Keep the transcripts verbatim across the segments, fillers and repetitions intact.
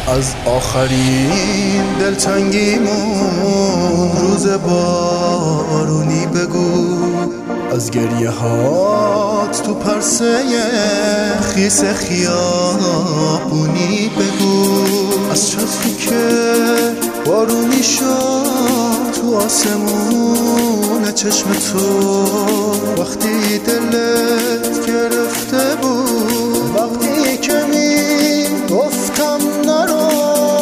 از آخرین دلتنگیمون روز بارونی بگو، از گریه هات تو پرسه خیس خیابونی بگو، از چطری که بارونی شد تو آسمون چشم تو وقتی دلت گرفته بود، وقتی که می گفتم نرو،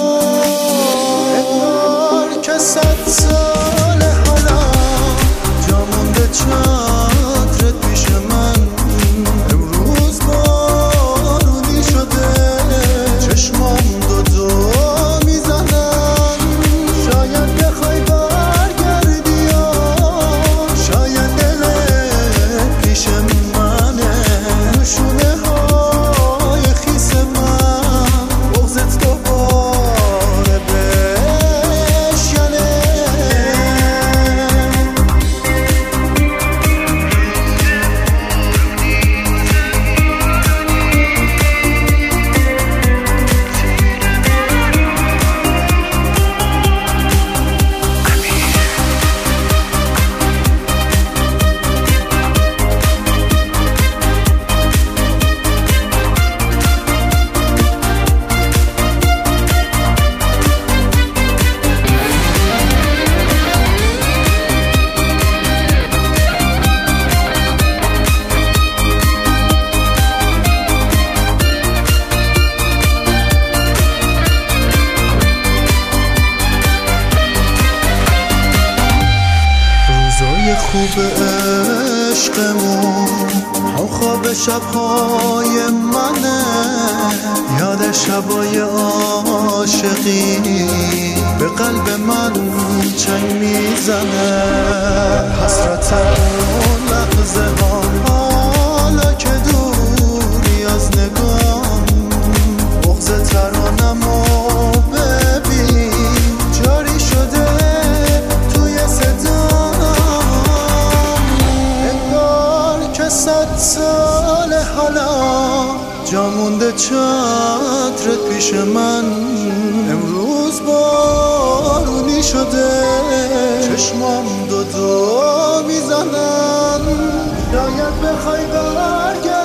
انگار که صد سال حالا جا مونده چترت پیش من، امروز بارونی شده چشمام دو دو میزنن، شاید بخوای برگردی یا شاید دلت پیش منه، نشونه های خیس من بغضت دوباره بشکنه. خوب عشقمون هم خواب شبهای منه، یاد شبای عاشقی به قلب من چنگ میزنه، حسرت اون لحظه ها حالا که دوری از نگام، بغض ترانمو ببین جاری شده توی صدا، صد سال حالا جا مونده چترت پیش من، امروز بارونی شده چشمام دو دو میزنن، شاید بخوای برگردی